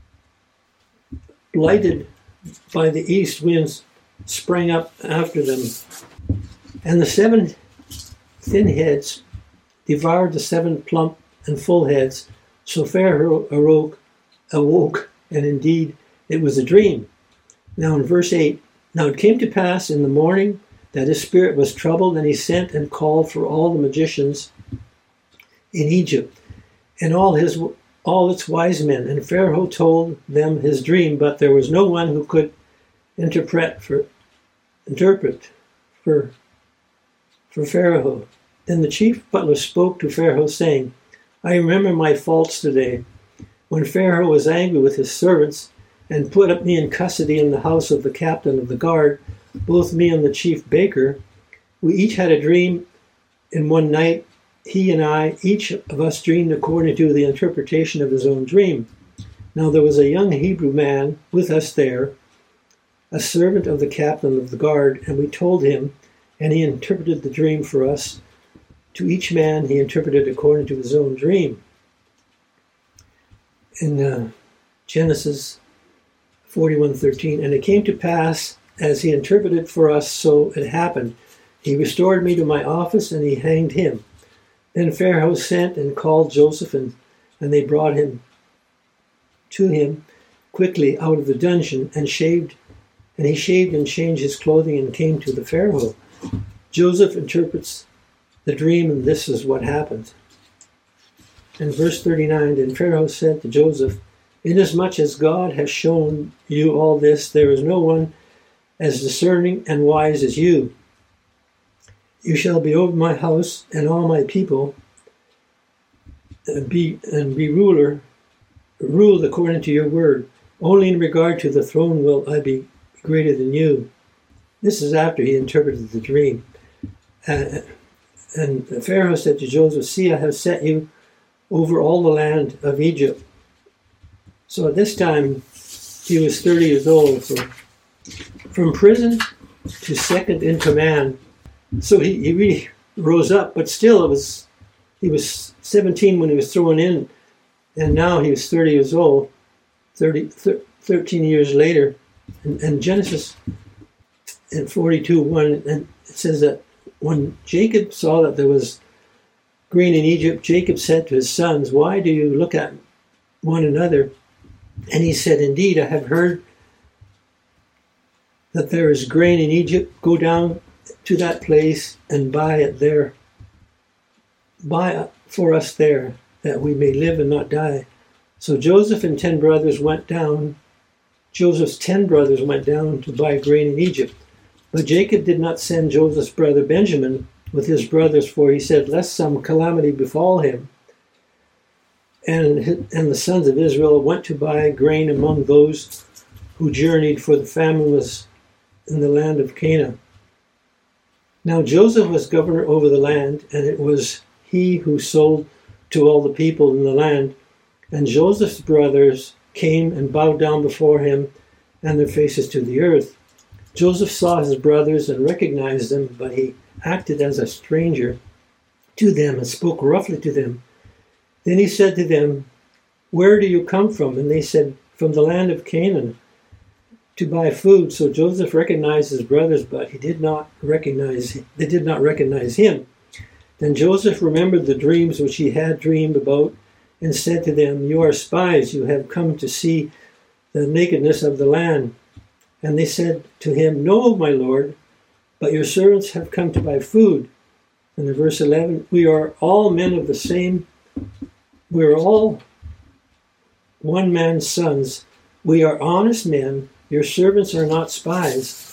blighted by the east winds, sprang up after them. And the seven thin heads devoured the seven plump and full heads. So Pharaoh awoke, awoke, and indeed it was a dream. Now in verse eight, now it came to pass in the morning that his spirit was troubled, and he sent and called for all the magicians in Egypt, and all his all its wise men. And Pharaoh told them his dream, but there was no one who could interpret for interpret for for Pharaoh. Then the chief butler spoke to Pharaoh, saying, I remember my faults today, when Pharaoh was angry with his servants, and put me in custody in the house of the captain of the guard, both me and the chief baker. We each had a dream in one night. He and I, each of us dreamed according to the interpretation of his own dream. Now there was a young Hebrew man with us there, a servant of the captain of the guard, and we told him, and he interpreted the dream for us. To each man he interpreted according to his own dream. In uh, Genesis forty-one thirteen, and it came to pass, as he interpreted for us, so it happened. He restored me to my office, and he hanged him. Then Pharaoh sent and called Joseph, and, and they brought him to him quickly out of the dungeon, and shaved, and he shaved and changed his clothing, and came to the Pharaoh. Joseph interprets the dream, and this is what happened. In verse thirty-nine, then Pharaoh said to Joseph, Inasmuch as God has shown you all this, there is no one as discerning and wise as you. You shall be over my house and all my people, and be and be ruler, ruled according to your word. Only in regard to the throne will I be greater than you. This is after he interpreted the dream. Uh, and Pharaoh said to Joseph, See, I have set you over all the land of Egypt. So at this time, he was thirty years old. From, from prison to second in command. So he, he really rose up, but still it was he was seventeen when he was thrown in, and now he was thirty years old, thirty, thirteen years later. And, and Genesis in forty-two one, and it says that when Jacob saw that there was grain in Egypt, Jacob said to his sons, Why do you look at one another? And he said, Indeed, I have heard that there is grain in Egypt. Go down to that place and buy it there. Buy it for us there, that we may live and not die. So Joseph and ten brothers went down. Joseph's ten brothers went down to buy grain in Egypt. But Jacob did not send Joseph's brother Benjamin with his brothers, for he said, Lest some calamity befall him. And, and the sons of Israel went to buy grain among those who journeyed, for the famine was in the land of Canaan. Now Joseph was governor over the land, and it was he who sold to all the people in the land. And Joseph's brothers came and bowed down before him, and their faces to the earth. Joseph saw his brothers and recognized them, but he acted as a stranger to them and spoke roughly to them. Then he said to them, Where do you come from? And they said, From the land of Canaan, to buy food. So Joseph recognized his brothers, but he did not recognize they did not recognize him. Then Joseph remembered the dreams which he had dreamed about, and said to them, You are spies, you have come to see the nakedness of the land. And they said to him, No, my lord, but your servants have come to buy food. And in verse eleven, We are all men of the same We are all one man's sons. We are honest men. Your servants are not spies.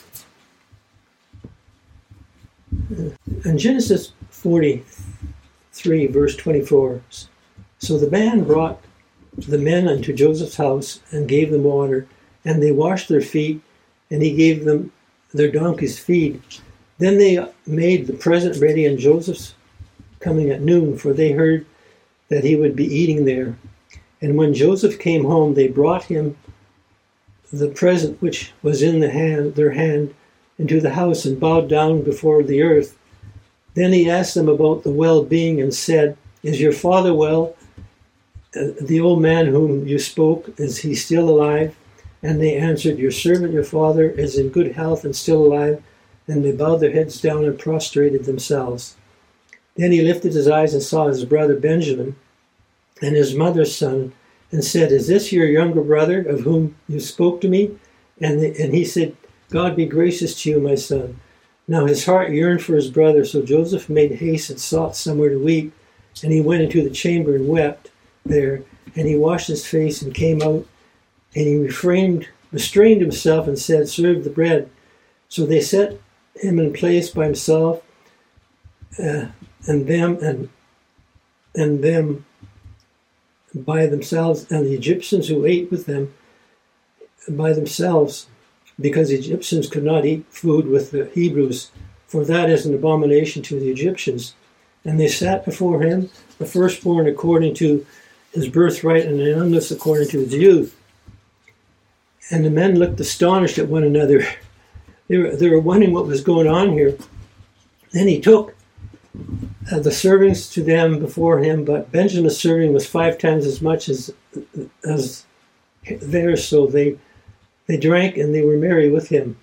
In Genesis forty-three, verse twenty-four, So the man brought the men unto Joseph's house and gave them water, and they washed their feet, and he gave them their donkeys feed. Then they made the present ready, and Joseph's coming at noon, for they heard that he would be eating there. And when Joseph came home, they brought him the present which was in the hand, their hand, into the house and bowed down before the earth. Then he asked them about the well-being and said, "Is your father well? Uh, the old man whom you spoke, is he still alive?" And they answered, "Your servant, your father, is in good health and still alive." And they bowed their heads down and prostrated themselves. Then he lifted his eyes and saw his brother Benjamin and his mother's son, and said, "Is this your younger brother of whom you spoke to me?" And, the, and he said, "God be gracious to you, my son." Now his heart yearned for his brother, so Joseph made haste and sought somewhere to weep. And he went into the chamber and wept there. And he washed his face and came out, and he refrained, restrained himself and said, "Serve the bread." So they set him in place by himself, uh, and them and and them by themselves, and the Egyptians who ate with them by themselves, because the Egyptians could not eat food with the Hebrews, for that is an abomination to the Egyptians. And they sat before him, the firstborn according to his birthright, and the youngest according to his youth. And the men looked astonished at one another. They were, they were wondering what was going on here. Then he took uh, the servings to them before him, but Benjamin's serving was five times as much as as theirs, so they they drank and they were merry with him.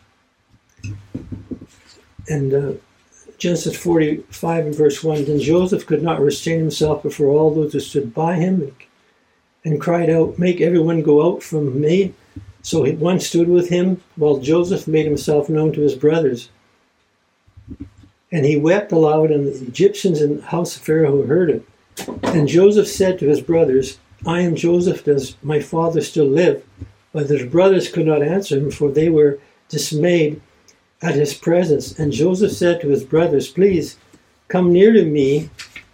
And uh, Genesis forty-five and verse one, then Joseph could not restrain himself before all those who stood by him, and, and cried out, "Make everyone go out from me." So one stood with him, while Joseph made himself known to his brothers. And he wept aloud, and the Egyptians in the house of Pharaoh heard it. And Joseph said to his brothers, "I am Joseph, does my father still live?" But his brothers could not answer him, for they were dismayed at his presence. And Joseph said to his brothers, "Please come near to me."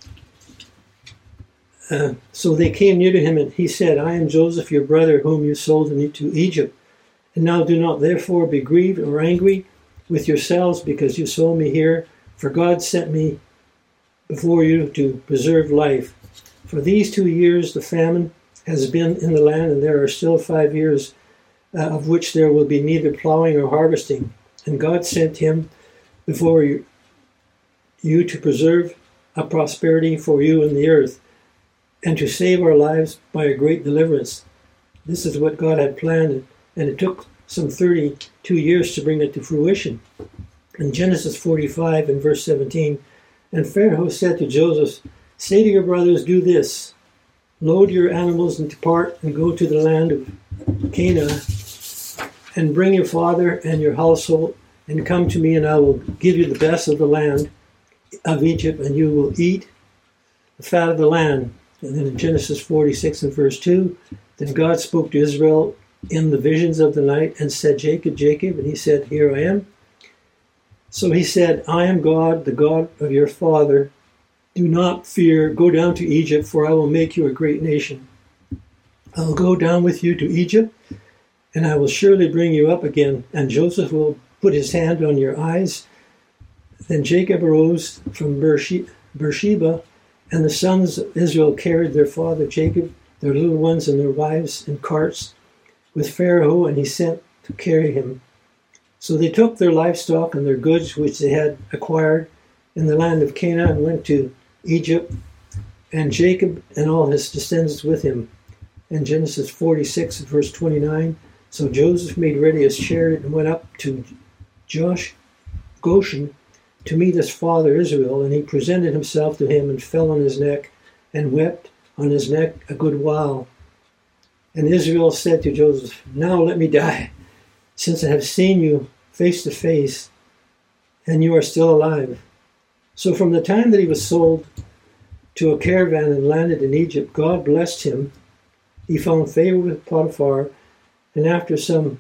Uh, so they came near to him, and he said, "I am Joseph, your brother, whom you sold into Egypt. And now do not therefore be grieved or angry with yourselves because you sold me here, for God sent me before you to preserve life. For these two years the famine has been in the land, and there are still five years uh, of which there will be neither plowing or harvesting. And God sent him before you, you to preserve a prosperity for you in the earth, and to save our lives by a great deliverance." This is what God had planned, and it took some thirty-two years to bring it to fruition. In Genesis forty-five and verse seventeen, and Pharaoh said to Joseph, "Say to your brothers, do this, load your animals and depart and go to the land of Canaan, and bring your father and your household, and come to me, and I will give you the best of the land of Egypt, and you will eat the fat of the land." And then in Genesis forty-six and verse two, then God spoke to Israel in the visions of the night and said, "Jacob, Jacob," and he said, "Here I am." So he said, "I am God, the God of your father. Do not fear, go down to Egypt, for I will make you a great nation. I will go down with you to Egypt, and I will surely bring you up again, and Joseph will put his hand on your eyes." Then Jacob arose from Beersheba, and the sons of Israel carried their father Jacob, their little ones and their wives in carts with Pharaoh, and he sent to carry him. So they took their livestock and their goods which they had acquired in the land of Canaan and went to Egypt, and Jacob and all his descendants with him. In Genesis forty-six verse twenty-nine, so Joseph made ready his chariot and went up to Josh, Goshen, to meet his father Israel, and he presented himself to him and fell on his neck and wept on his neck a good while. And Israel said to Joseph, "Now let me die, since I have seen you face to face, and you are still alive." So from the time that he was sold to a caravan and landed in Egypt, God blessed him. He found favor with Potiphar, and after some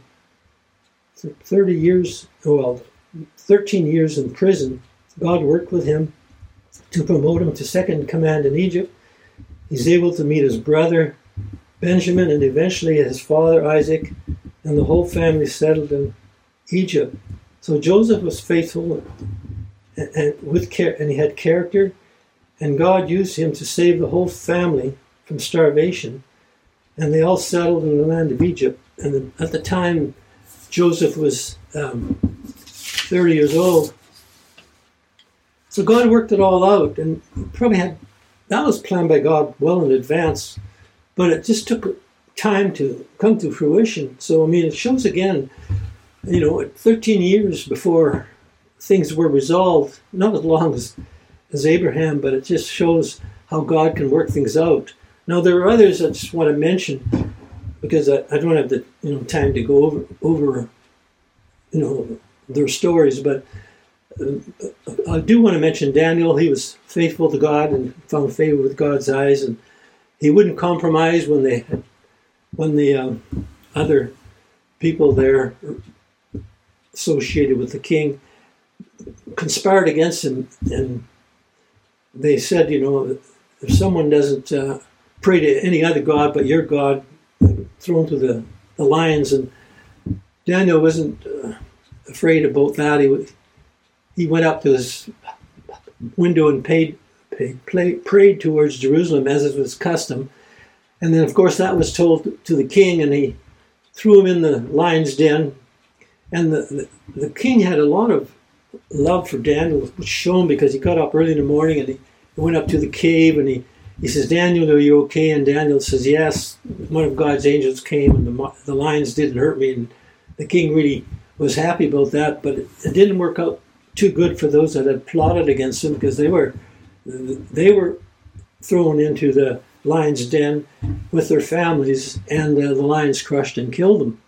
thirty years, well, thirteen years in prison, God worked with him to promote him to second command in Egypt. He's able to meet his brother Benjamin and eventually his father Isaac, and the whole family settled in Egypt. So Joseph was faithful and, and with care, and he had character, and God used him to save the whole family from starvation, and they all settled in the land of Egypt. And at the time, Joseph was um, thirty years old. So God worked it all out, and probably had, that was planned by God well in advance, but it just took time to come to fruition. So, I mean, it shows again, you know, thirteen years before things were resolved, not as long as, as Abraham, but it just shows how God can work things out. Now, there are others I just want to mention, because I, I don't have the you know time to go over, over you know, their stories, but uh, I do want to mention Daniel. He was faithful to God and found favor with God's eyes, and he wouldn't compromise when they, when the um, other people there associated with the king conspired against him, and they said, you know, if someone doesn't uh, pray to any other god but your God, thrown to the, the lions. And Daniel wasn't uh, afraid about that. He he went up to his window and paid, paid play, prayed towards Jerusalem as it was custom. And then, of course, that was told to the king, and he threw him in the lion's den. And the, the, the king had a lot of love for Daniel, which was shown because he got up early in the morning and he, he went up to the cave, and he, he says, Daniel, are you okay? And Daniel says, yes. One of God's angels came, and the, the lions didn't hurt me. And the king really was happy about that, but it, it didn't work out too good for those that had plotted against him, because they were they were thrown into the lion's den with their families, and uh, the lions crushed and killed them.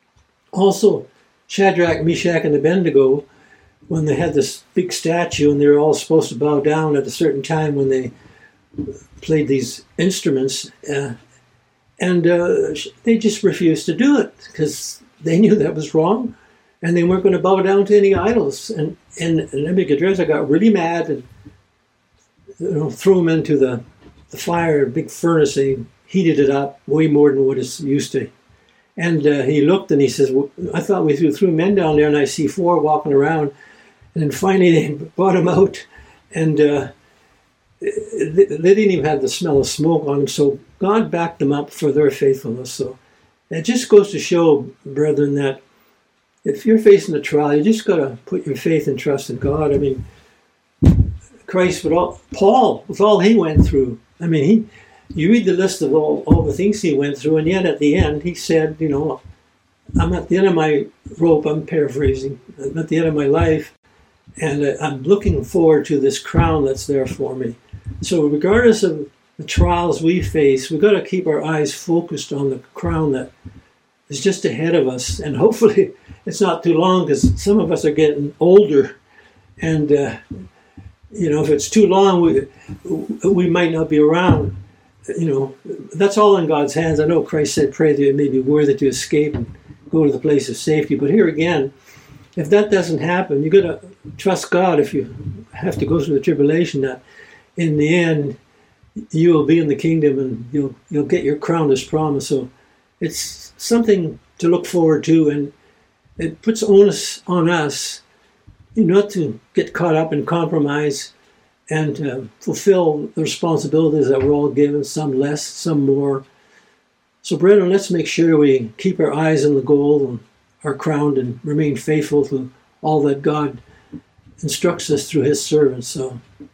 Also, Shadrach, Meshach, and Abednego, when they had this big statue and they were all supposed to bow down at a certain time when they played these instruments, uh, and uh, they just refused to do it because they knew that was wrong, and they weren't going to bow down to any idols. And, and Nebuchadnezzar got really mad and you know, threw them into the, the fire, a big furnace. He heated it up way more than what it's used to. And uh, he looked and he says, well, I thought we threw, threw men down there, and I see four walking around. And then finally they brought him out, and uh, they, they didn't even have the smell of smoke on them. So God backed them up for their faithfulness. So it just goes to show, brethren, that if you're facing a trial, you just got to put your faith and trust in God. I mean, Christ, with all, Paul, with all he went through, I mean, he, you read the list of all, all the things he went through, and yet at the end he said, you know, I'm at the end of my rope, I'm paraphrasing, I'm at the end of my life, and I'm looking forward to this crown that's there for me. So regardless of the trials we face, we've got to keep our eyes focused on the crown that is just ahead of us. And hopefully it's not too long, because some of us are getting older. And, uh, you know, if it's too long, we, we might not be around. You know, that's all in God's hands. I know Christ said, pray that you may be worthy to escape and go to the place of safety. But here again, if that doesn't happen, you've got to trust God if you have to go through the tribulation, that in the end, you will be in the kingdom and you'll you'll get your crown as promised. So it's something to look forward to, and it puts onus on us not to get caught up in compromise and uh, fulfill the responsibilities that we're all given, some less, some more. So brethren, let's make sure we keep our eyes on the goal and are crowned and remain faithful to all that God instructs us through his servants. So